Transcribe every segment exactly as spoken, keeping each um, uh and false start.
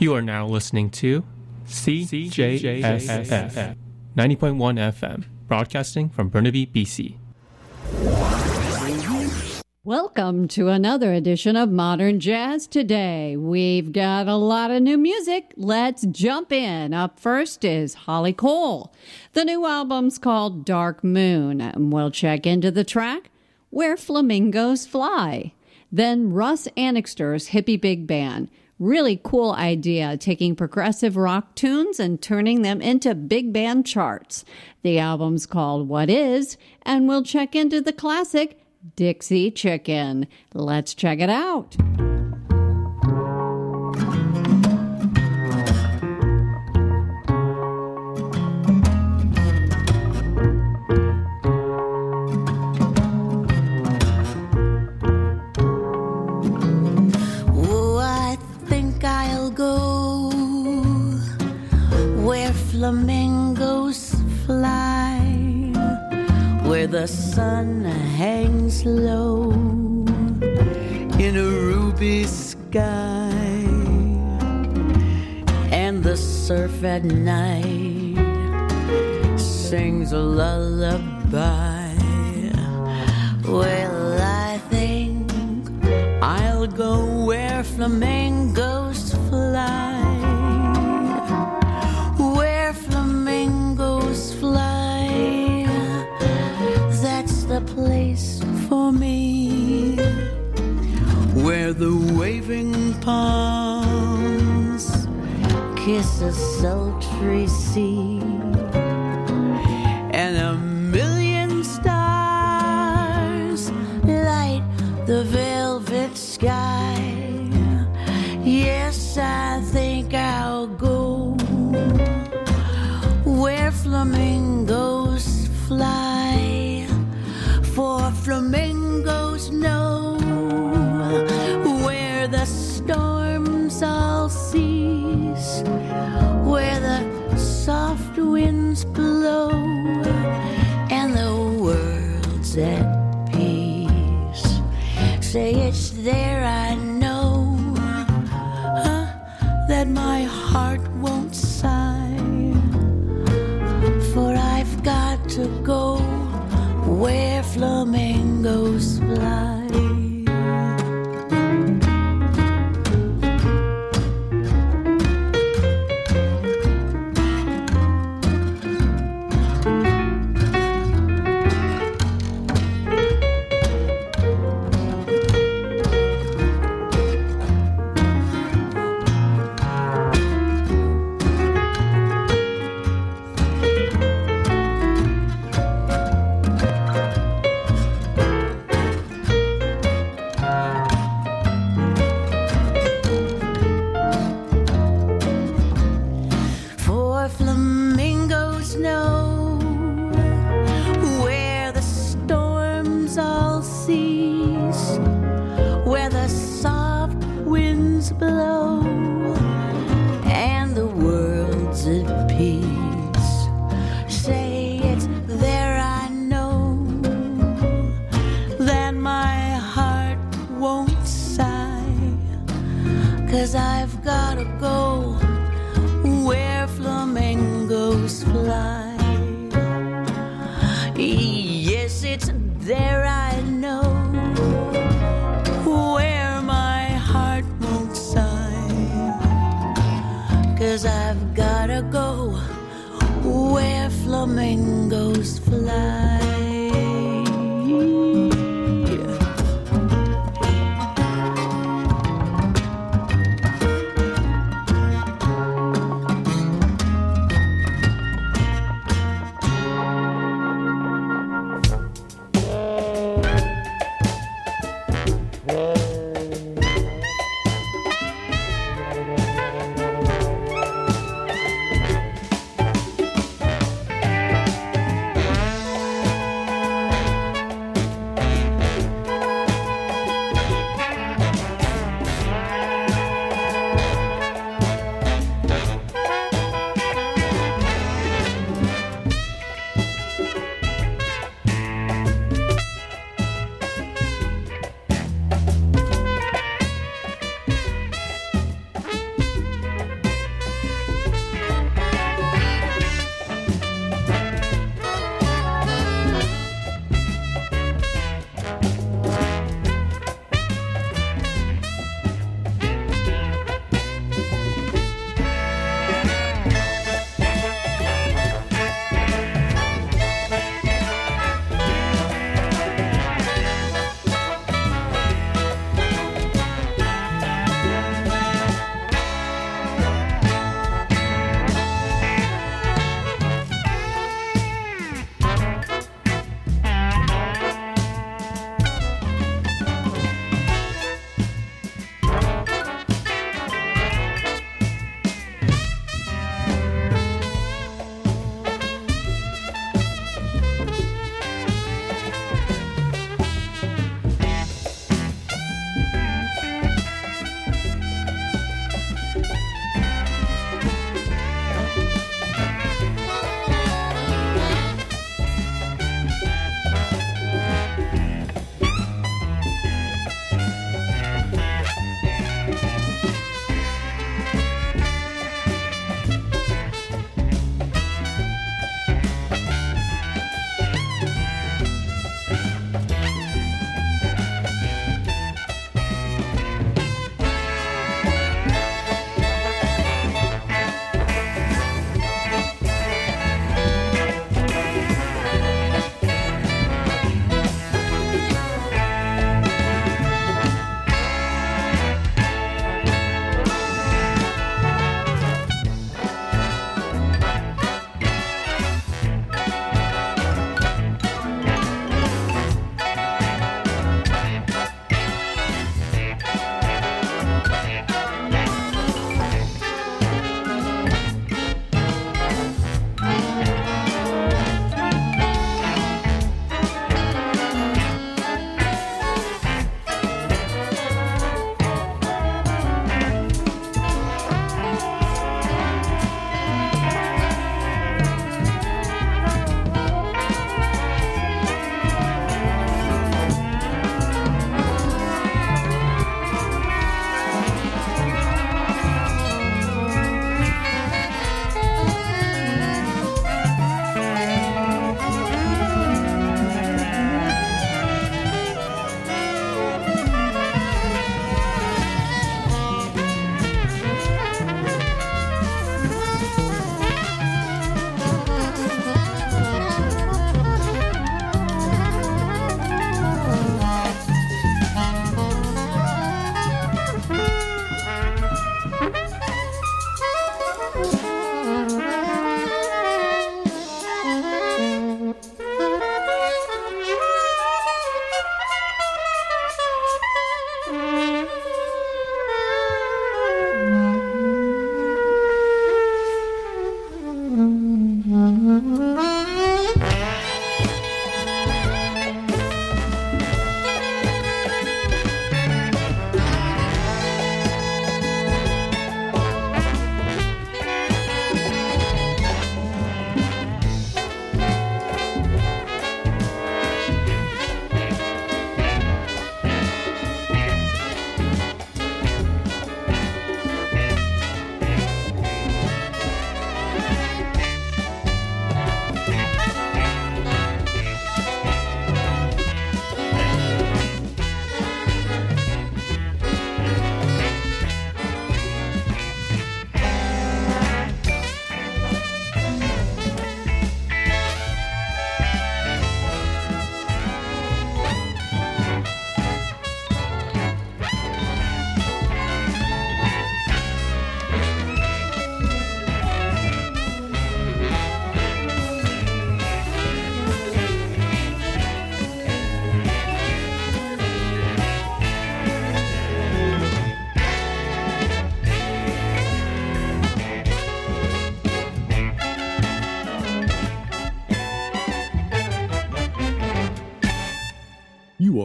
You are now listening to C J S F ninety point one F M, broadcasting from Burnaby, B C. Welcome to another edition of Modern Jazz Today. We've got a lot of new music. Let's jump in. Up first is Holly Cole. The new album's called Dark Moon, and we'll check into the track Where Flamingos Fly. Then Russ Annixter's Hippie Big Band. Really cool idea, taking progressive rock tunes and turning them into big band charts. The album's called What Is, and we'll check into the classic Dixie Chicken. Let's check it out. Oh, I think I'll go where flamingos fly, where the sun hangs low in a ruby sky, and the surf at night sings a lullaby. Well, I think I'll go where flamingos fly, where flamingos fly. That's the place for me, where the waving palms kiss a sultry sea, and a million stars light the velvet sky. Yes, I think I'll go where flamingos fly, for flamingos know where the storms all cease, where the soft winds blow, and the world's at peace. Say it's there, I know, huh, that my heart won't sigh, for I've got to go where flamingos fly.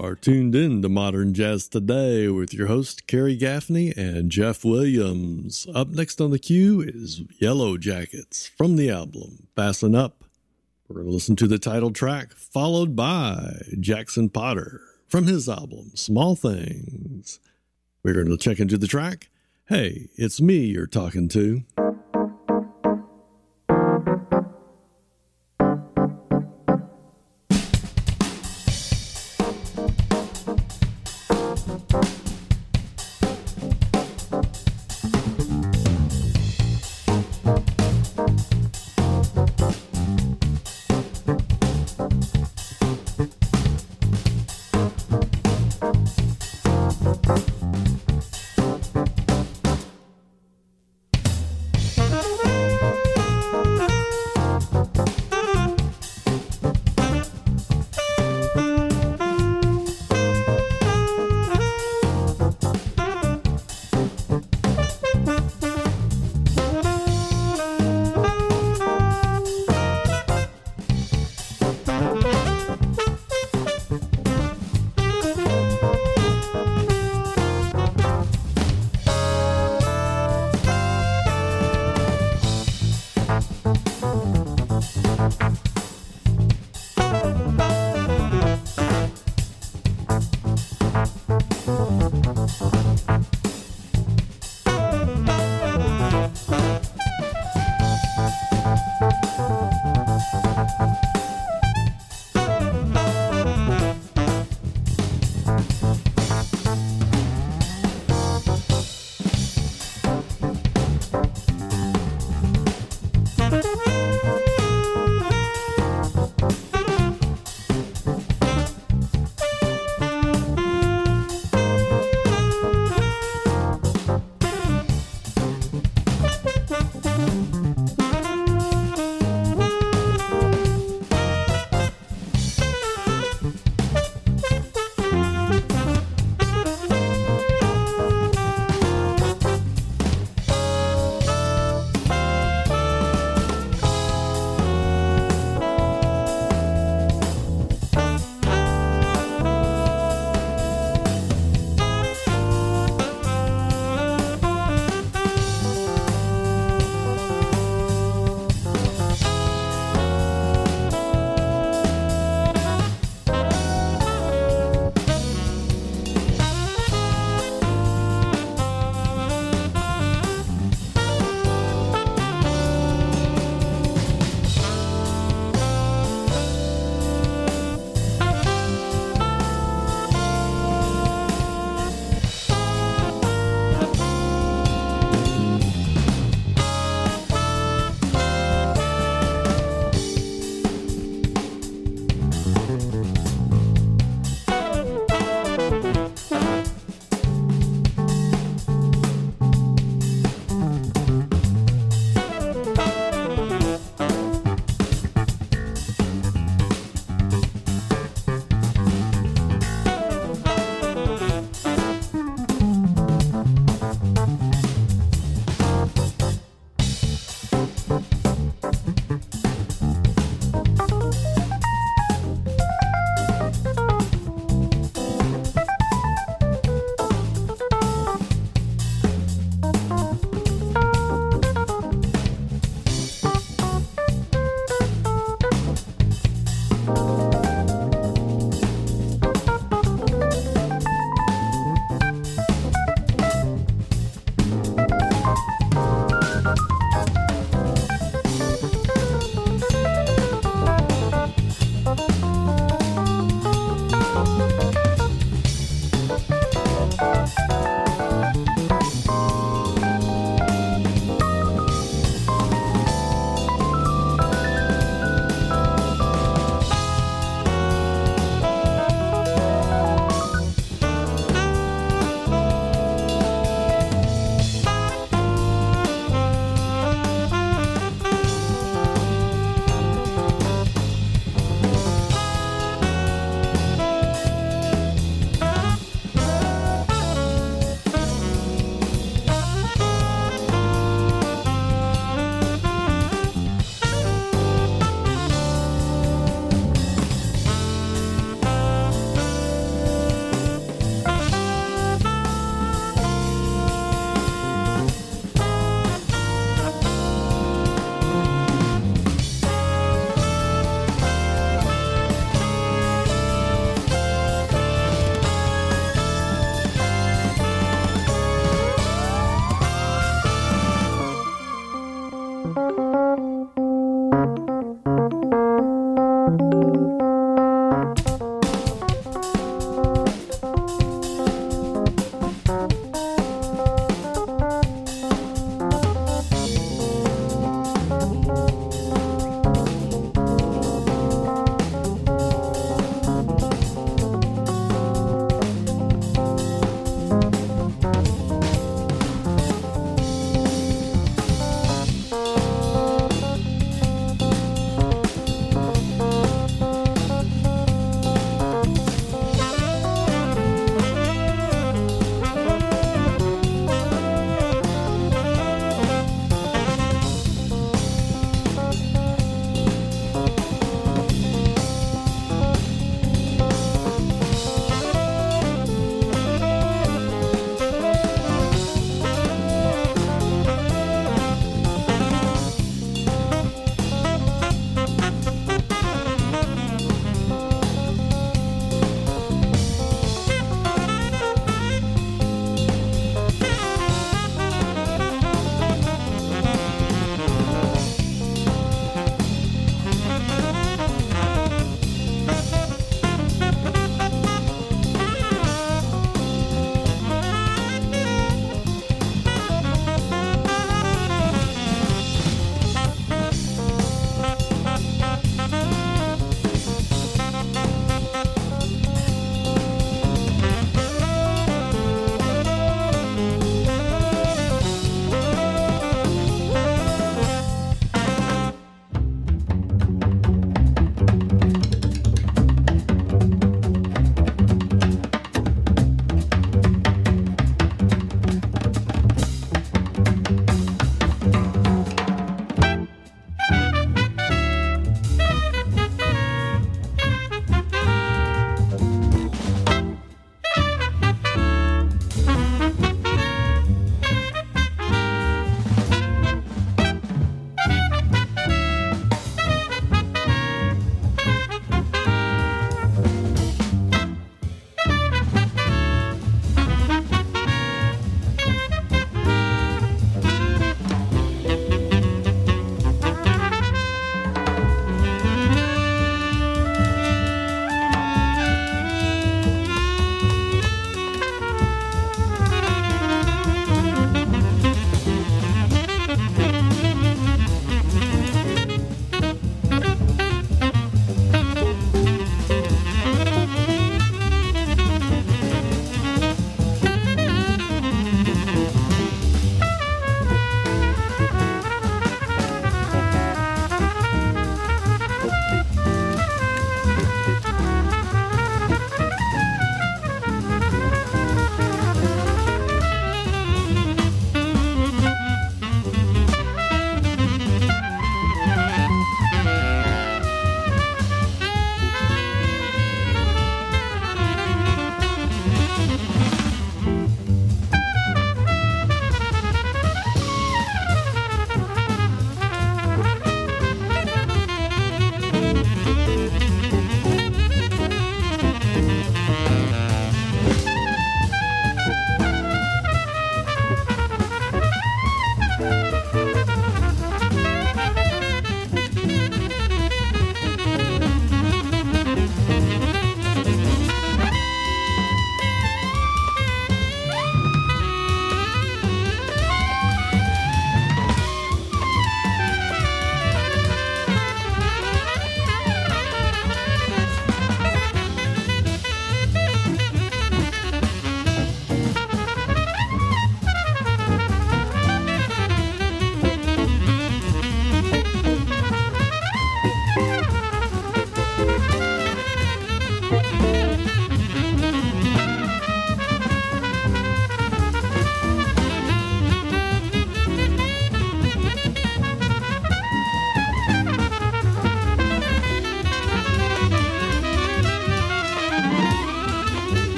are tuned in to Modern Jazz Today with your host, Kerry Gaffney and Jeff Williams. Up next on the queue is Yellow Jackets from the album Fasten Up. We're going to listen to the title track, followed by Jackson Potter from his album Small Things. We're going to check into the track. Hey, it's me you're talking to.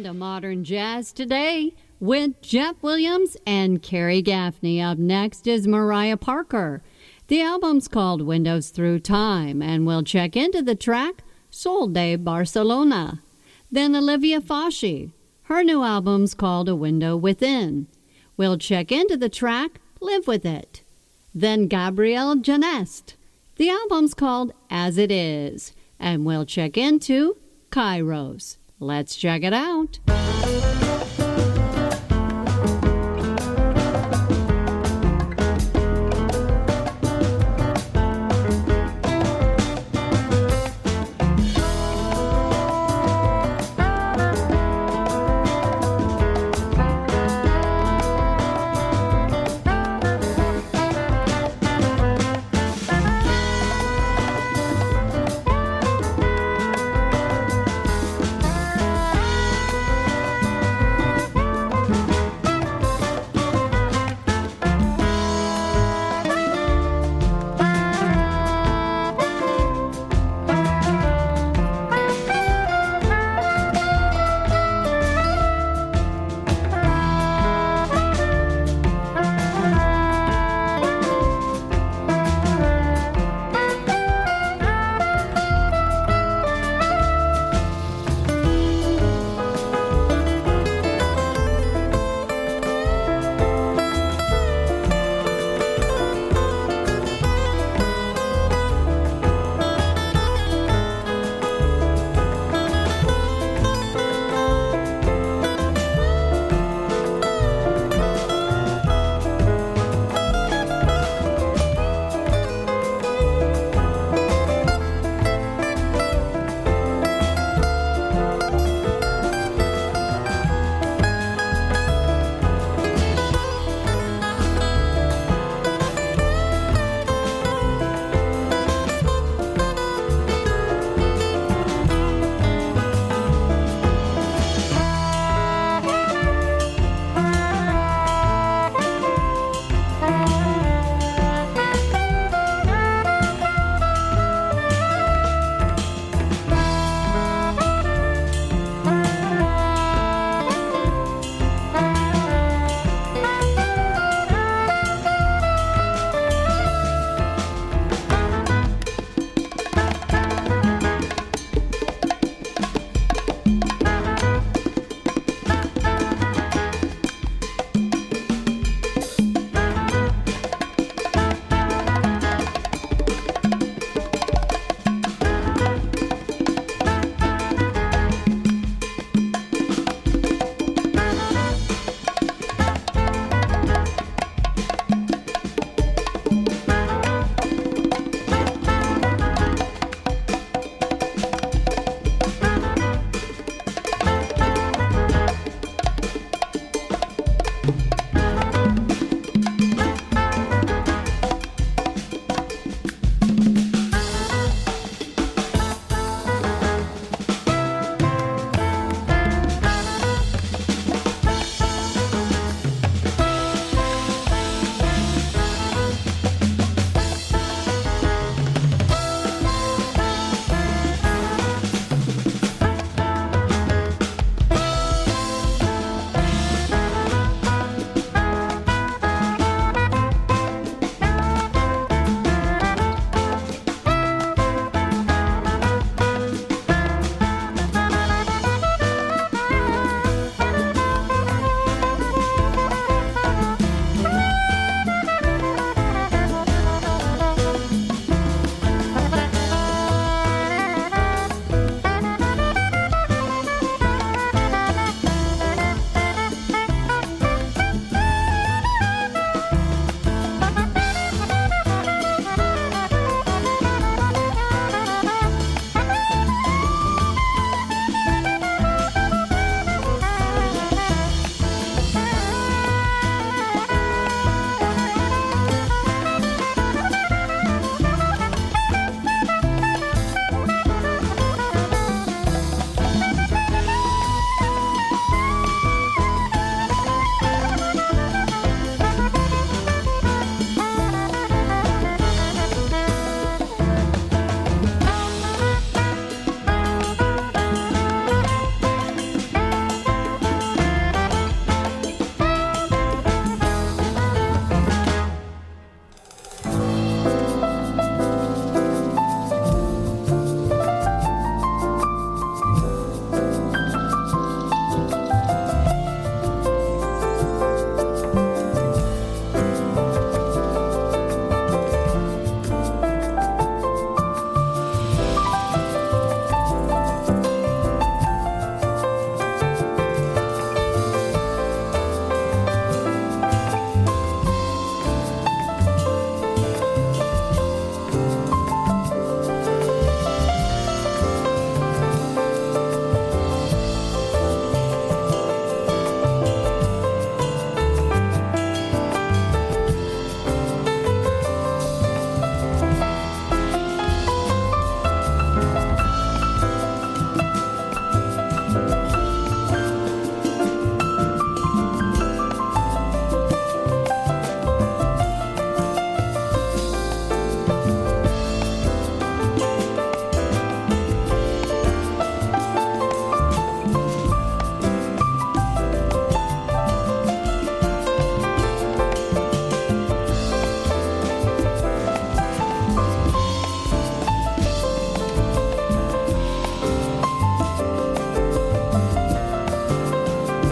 to Modern Jazz Today with Jeff Williams and Carrie Gaffney. Up next is Mariah Parker. The album's called Windows Through Time, and we'll check into the track Sol de Barcelona. Then Olivia Foshi. Her new album's called A Window Within. We'll check into the track Live With It. Then Gabrielle Janest. The album's called As It Is, and we'll check into Kairos. Let's check it out.